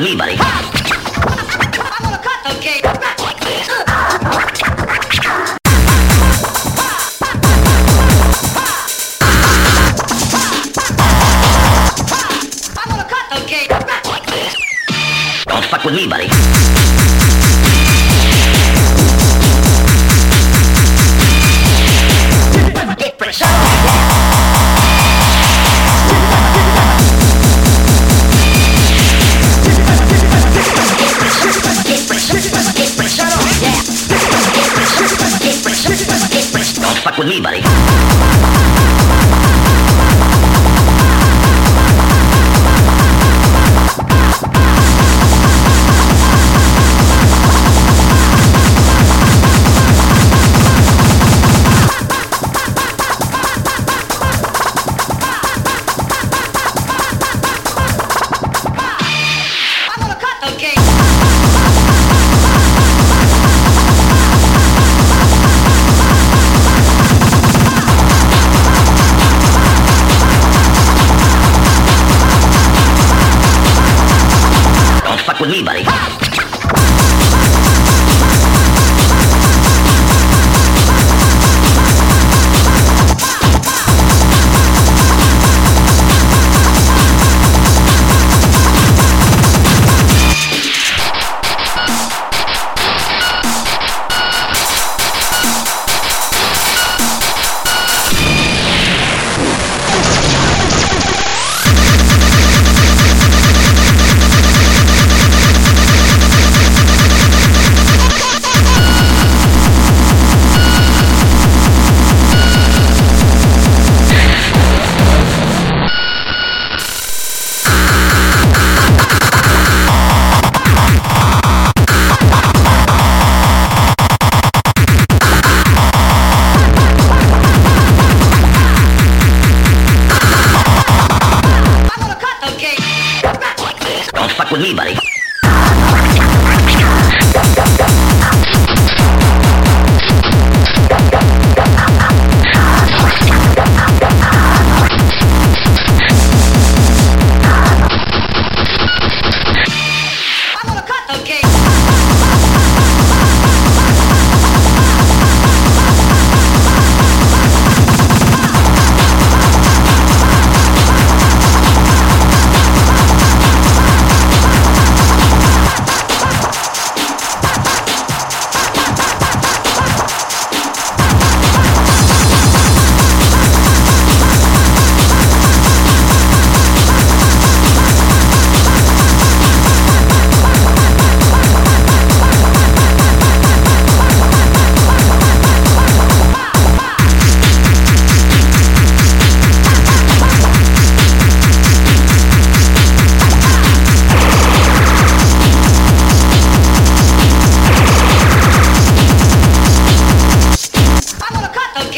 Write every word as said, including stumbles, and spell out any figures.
with me, buddy. I'm gonna cut, okay? Like this. I'm gonna cut, okay? Like this. Don't fuck with me, buddy. Different sound. Don't fuck with me, buddy. I'm gonna cut, okay? Don't fuck with me, buddy. I'm gonna cut, okay? Like this. Don't fuck with me, buddy.